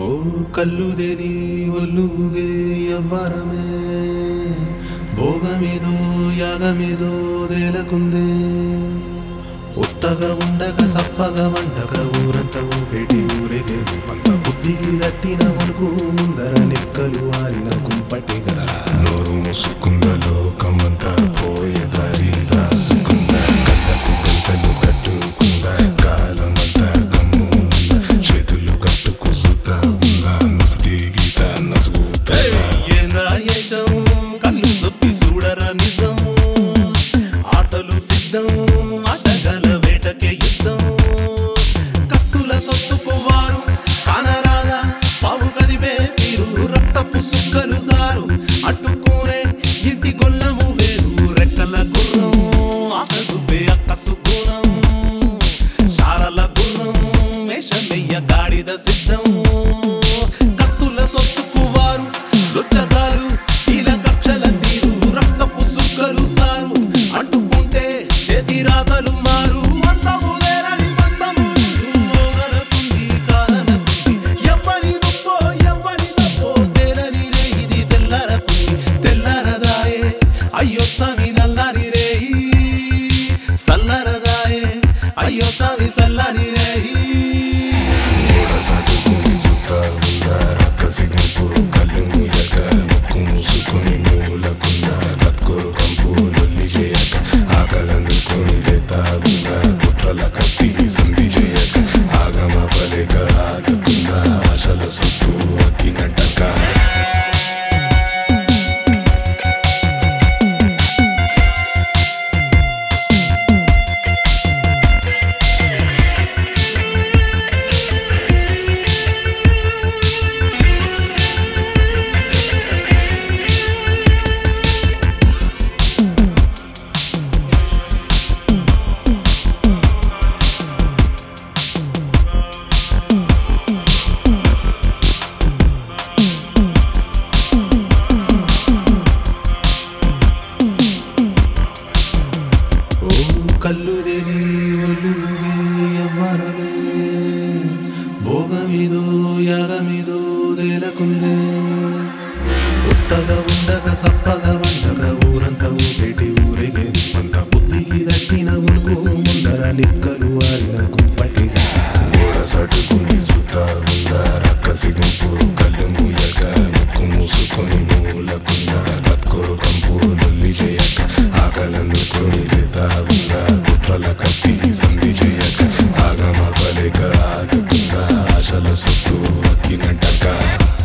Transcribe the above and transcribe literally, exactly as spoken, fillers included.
ఓ కల్లుదేని ఒల్లుగే ఎవ్వరమే భోగమిదో యాగమిదో దేలకుందే ఉత్తగా ఉండక సప్పగా వండక ఊరంతా ఊపేటి ఊరేగే పంత బుద్ధికి దట్టిన వణుకు ముందర నిక్కలు ఆరిన కుంపటి గదరా నోరు మూసుకుంద లోకమంతా పోయే దారి దాసుకుంద కళ్ళకు గంటలు కట్టుకుంద కాలమంతా గమ్ము ఉంద చేతులు కట్టుకు సుతా ఉంద నసుడి గీత నసుగుతా ఏందా ఏషం కళ్ళు సొప్పి చూడరా నిజం ఆటలు సిద్ధం ఆటగాల వేటకే యుద్ధం కత్తుల సొత్తుకు వారు కానరాగా పావు కదిపే తీరు రక్తపు సుక్కలు సారు అట్టుకునే ఇంటి గొల్లము వేరు రెక్కల గుర్రం ఆకసుపే అక్కసు గుణం శారల గుర్రం వేషమెయ్య గాడిద సిద్ధం కత్తుల సొత్తుకు వారు లుచ్చగాలు ఇలా కక్షల తీరు రక్తపు సుక్కలు సారు అట్టుకుంటే చేతి రాతలు మారు మందము లేరని మందము ఓగలకుంది కాదనకుంది ఎవ్వని నొప్పో ఎవ్వని తప్పో తేలని రే ఇది తెల్లరకుంది తెల్లరదాయే అయ్యో స్వామి నల్లని రే సల్లరదాయే అయ్యో స్వామి సల్లని రే సాటుకుని సుతా ఉంద రక్కసిగంపు కళ్ళు ముయ్యక ముక్కు మూసుకొని మూలకుంద కత్కోరు కంపు లొల్లి చేయక ఆకలందుకొని లేతా ఉంద కుట్రల కత్తి సంధి చేయక ఆగమ పలేక ఆగకుంద ఆశల సొత్తు అక్కినట్టక ఓ కల్లుదేని ఒల్లుగే ఎవ్వరమే భోగమిదో యాగమిదో దేలకుందే ఉత్తగా ఉండక సప్పగా వండక ఊరంతా ఊపేటి ఊరేగే అంత బుద్ధికి దట్టిన ఉడుకు ముందర నిక్కలు ఆరిన కుంపటి గోడ సటుకుని సుతా ఉంద రక్కసిగంపు కళ్ళు ముయ్యక ముక్కు మూసుకొని మూలకుంద కత్కోరు కంపు లొల్లి చేయక ఆకలందుకొని లేతా ఉంద కుట్రల కత్తి సంధి చేయక ఆగమ పలేక ఆగకుంద ఆశల సొత్తు అక్కినట్టక